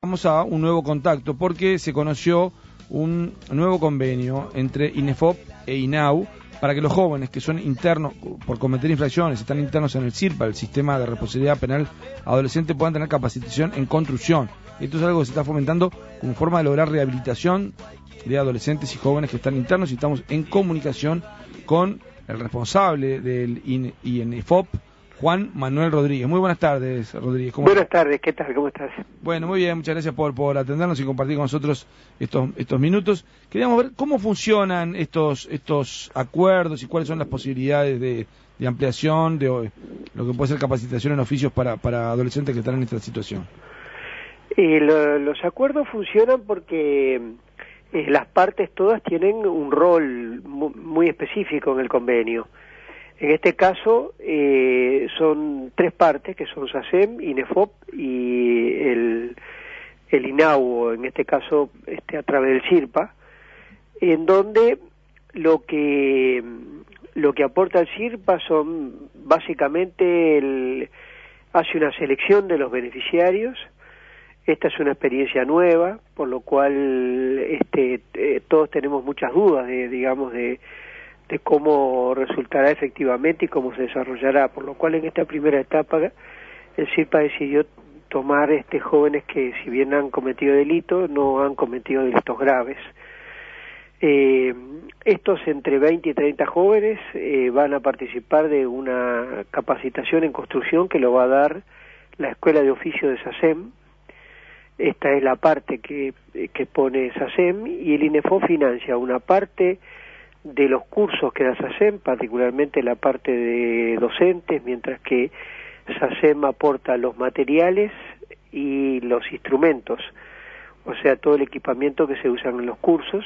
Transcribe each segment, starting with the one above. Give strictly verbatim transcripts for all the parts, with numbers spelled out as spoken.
Vamos a un nuevo contacto porque se conoció un nuevo convenio entre INEFOP e INAU para que los jóvenes que son internos por cometer infracciones, están internos en el SIRPA, el Sistema de Responsabilidad Penal Adolescente, puedan tener capacitación en construcción. Esto es algo que se está fomentando como forma de lograr rehabilitación de adolescentes y jóvenes que están internos, y estamos en comunicación con el responsable del INEFOP, Juan Manuel Rodríguez. Muy buenas tardes, Rodríguez. ¿Cómo buenas estás? tardes, ¿qué tal? ¿Cómo estás? Bueno, muy bien, muchas gracias por, por atendernos y compartir con nosotros estos estos minutos. Queríamos ver cómo funcionan estos estos acuerdos y cuáles son las posibilidades de, de ampliación de lo que puede ser capacitación en oficios para, para adolescentes que están en esta situación. Eh, lo, los acuerdos funcionan porque eh, las partes todas tienen un rol muy, muy específico en el convenio. En este caso eh, son tres partes, que son SACEM, INEFOP y el, el INAU, en este caso este, a través del SIRPA, en donde lo que lo que aporta el SIRPA son básicamente el, hace una selección de los beneficiarios. Esta es una experiencia nueva, por lo cual este, eh, todos tenemos muchas dudas de, digamos, de de cómo resultará efectivamente y cómo se desarrollará, por lo cual en esta primera etapa el SIRPA decidió tomar este jóvenes que, si bien han cometido delitos, no han cometido delitos graves. Eh, estos entre veinte y treinta jóvenes eh, van a participar de una capacitación en construcción que lo va a dar la Escuela de Oficio de SACEM. Esta es la parte que, que pone SACEM, y el INEFOP financia una parte de los cursos que da SACEM, particularmente la parte de docentes, mientras que SACEM aporta los materiales y los instrumentos, o sea, todo el equipamiento que se usan en los cursos.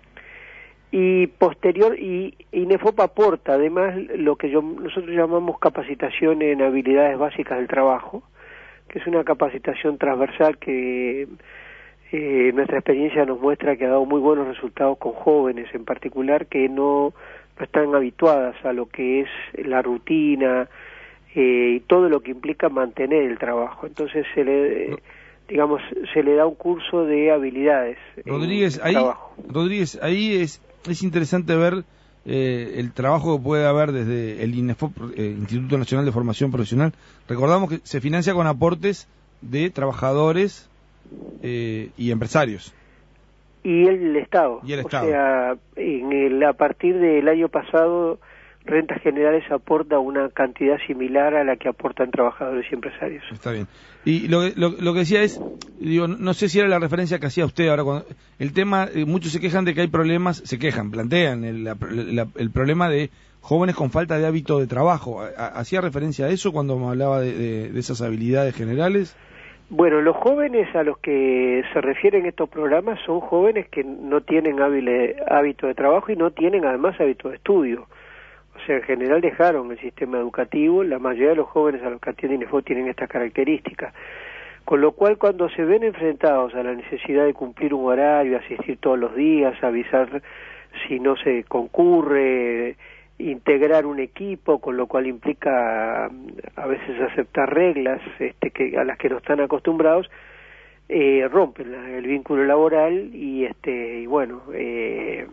Y posterior, y INEFOP aporta además lo que yo, nosotros llamamos capacitación en habilidades básicas del trabajo, que es una capacitación transversal que Eh, nuestra experiencia nos muestra que ha dado muy buenos resultados con jóvenes en particular que no, no están habituadas a lo que es la rutina eh, y todo lo que implica mantener el trabajo. Entonces se le, digamos, se le da un curso de habilidades. Rodríguez, ahí, trabajo. Rodríguez, ahí es, es interesante ver eh, el trabajo que puede haber desde el INEFOP, eh, Instituto Nacional de Formación Profesional. Recordamos que se financia con aportes de trabajadores Eh, y empresarios y el Estado, y el o Estado. sea, en el, a partir del año pasado Rentas Generales aporta una cantidad similar a la que aportan trabajadores y empresarios. Está bien. Y lo, lo, lo que decía es, digo, no sé si era la referencia que hacía usted ahora, cuando el tema, eh, muchos se quejan de que hay problemas, se quejan, plantean el, la, la, el problema de jóvenes con falta de hábito de trabajo. ¿Hacía referencia a eso cuando me hablaba de, de, de esas habilidades generales? Bueno, los jóvenes a los que se refieren estos programas son jóvenes que no tienen hábile, hábito de trabajo y no tienen además hábito de estudio. O sea, en general dejaron el sistema educativo. La mayoría de los jóvenes a los que atiende INEFOP tienen estas características. Con lo cual, cuando se ven enfrentados a la necesidad de cumplir un horario, asistir todos los días, avisar si no se concurre, integrar un equipo, con lo cual implica a veces aceptar reglas este, que a las que no están acostumbrados, eh, rompen la, el vínculo laboral y este y bueno eh,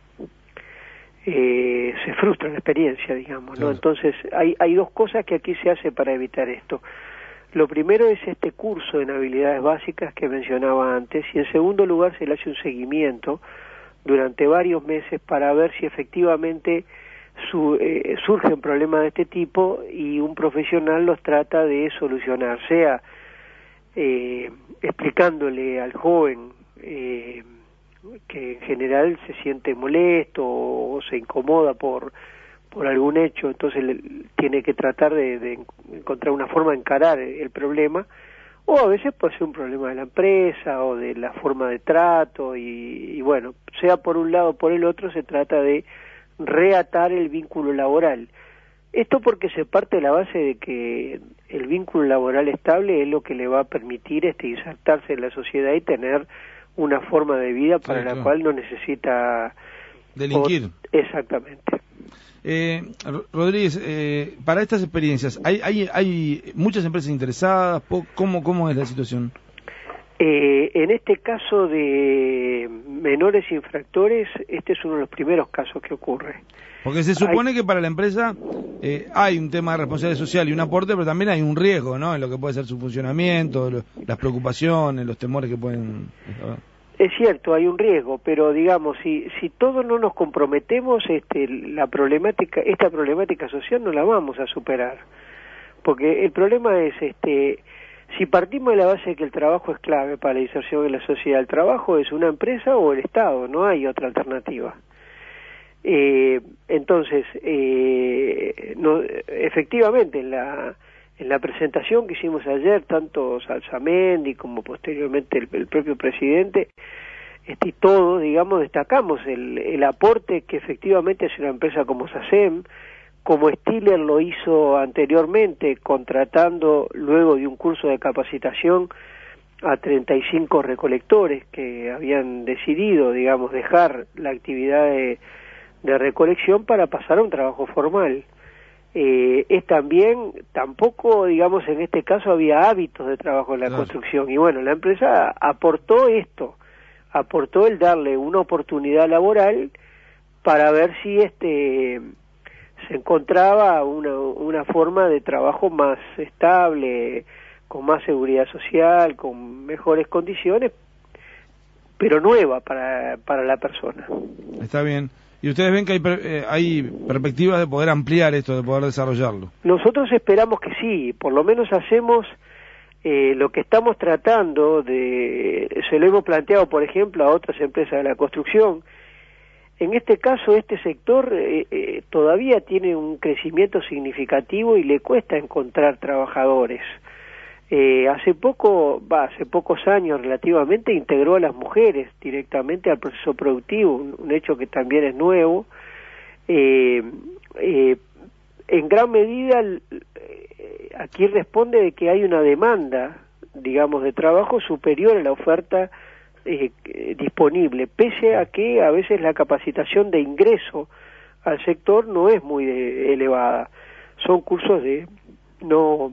eh, se frustra la experiencia, digamos, ¿no? Entonces hay hay dos cosas que aquí se hace para evitar esto. Lo primero es este curso en habilidades básicas que mencionaba antes, y en segundo lugar se le hace un seguimiento durante varios meses para ver si efectivamente Su, eh, surgen problemas de este tipo y un profesional los trata de solucionar, sea eh, explicándole al joven eh, que en general se siente molesto o, o se incomoda por por algún hecho, entonces le, tiene que tratar de, de encontrar una forma de encarar el problema, o a veces puede ser un problema de la empresa o de la forma de trato y, y bueno, sea por un lado o por el otro, se trata de reatar el vínculo laboral. Esto porque se parte de la base de que el vínculo laboral estable es lo que le va a permitir este insertarse en la sociedad y tener una forma de vida para sí, la claro. cual no necesita delinquir. O... Exactamente. Eh, Rodríguez, eh, para estas experiencias, ¿hay, hay, hay muchas empresas interesadas? ¿Cómo, cómo es la situación? Eh, en este caso de menores infractores, este es uno de los primeros casos que ocurre. Porque se supone hay... que para la empresa eh, hay un tema de responsabilidad social y un aporte, pero también hay un riesgo, ¿no? En lo que puede ser su funcionamiento, lo, las preocupaciones, los temores que pueden... Es cierto, hay un riesgo, pero digamos, si si todos no nos comprometemos, este, la problemática, esta problemática social no la vamos a superar, porque el problema es, este, si partimos de la base de que el trabajo es clave para la inserción en la sociedad, el trabajo es una empresa o el Estado, no hay otra alternativa. Eh, entonces, eh, no, efectivamente, en la en la presentación que hicimos ayer, tanto Salsamendi como posteriormente el, el propio presidente, este, y todos, digamos, destacamos el, el aporte que efectivamente hace una empresa como SACEM, como Stiller lo hizo anteriormente, contratando luego de un curso de capacitación a treinta y cinco recolectores que habían decidido, digamos, dejar la actividad de, de recolección para pasar a un trabajo formal. Eh, es también, tampoco, digamos, en este caso había hábitos de trabajo en la claro. construcción, y bueno, la empresa aportó esto, aportó el darle una oportunidad laboral para ver si este se encontraba una, una forma de trabajo más estable, con más seguridad social, con mejores condiciones, pero nueva para, para la persona. Está bien. ¿Y ustedes ven que hay, eh, hay perspectivas de poder ampliar esto, de poder desarrollarlo? Nosotros esperamos que sí, por lo menos hacemos eh, lo que estamos tratando de, se lo hemos planteado, por ejemplo, a otras empresas de la construcción. En este caso, este sector eh, eh, todavía tiene un crecimiento significativo y le cuesta encontrar trabajadores. Eh, hace poco, va, hace pocos años relativamente, integró a las mujeres directamente al proceso productivo, un, un hecho que también es nuevo. Eh, eh, en gran medida, eh, aquí responde de que hay una demanda, digamos, de trabajo superior a la oferta eh, disponible, pese a que a veces la capacitación de ingreso al sector no es muy de, elevada. Son cursos de no...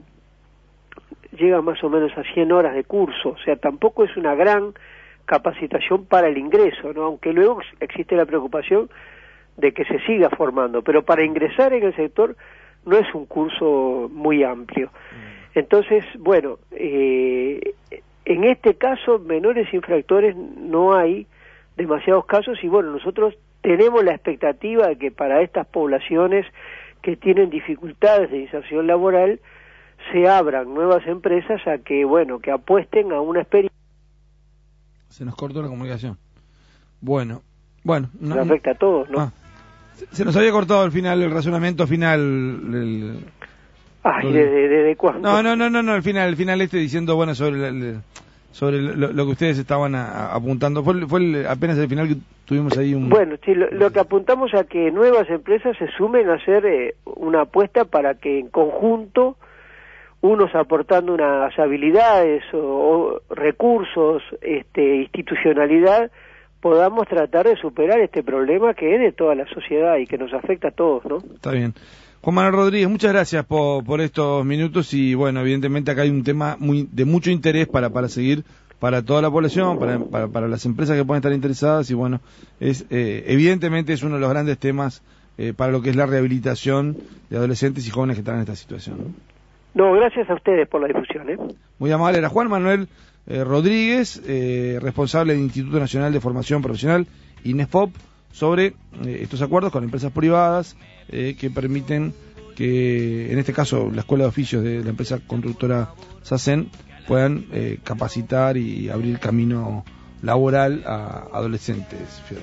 llega más o menos a cien horas de curso, o sea, tampoco es una gran capacitación para el ingreso, ¿no? Aunque luego existe la preocupación de que se siga formando, pero para ingresar en el sector no es un curso muy amplio. Entonces, bueno, eh, en este caso, menores infractores no hay demasiados casos y bueno, nosotros tenemos la expectativa de que para estas poblaciones que tienen dificultades de inserción laboral, se abran nuevas empresas a que, bueno, que apuesten a una experiencia. Se nos cortó la comunicación. Bueno, bueno. No, nos afecta a todos, ¿no? Ah, se, se nos había cortado al final, el razonamiento final. El, Ay, ¿desde, desde cuándo? No, no, no, no, no, el final, el final este diciendo, bueno, sobre el, sobre lo, lo que ustedes estaban a, a, apuntando. Fue, fue el, apenas el final que tuvimos ahí un... Bueno, sí, lo, lo que apuntamos a que nuevas empresas se sumen a hacer eh, una apuesta para que en conjunto, unos aportando unas habilidades o, o recursos, este, institucionalidad, podamos tratar de superar este problema que es de toda la sociedad y que nos afecta a todos, ¿no? Está bien. Juan Manuel Rodríguez, muchas gracias por, por estos minutos y bueno, evidentemente acá hay un tema muy de mucho interés para, para seguir para toda la población, para, para, para las empresas que pueden estar interesadas y bueno, es eh, evidentemente es uno de los grandes temas eh, para lo que es la rehabilitación de adolescentes y jóvenes que están en esta situación, ¿no? No, gracias a ustedes por la difusión, ¿eh? Muy amable, era Juan Manuel eh, Rodríguez, eh, responsable del Instituto Nacional de Formación Profesional, INEFOP, sobre eh, estos acuerdos con empresas privadas eh, que permiten que, en este caso, la Escuela de Oficios de la empresa constructora SACEM puedan eh, capacitar y abrir camino laboral a adolescentes.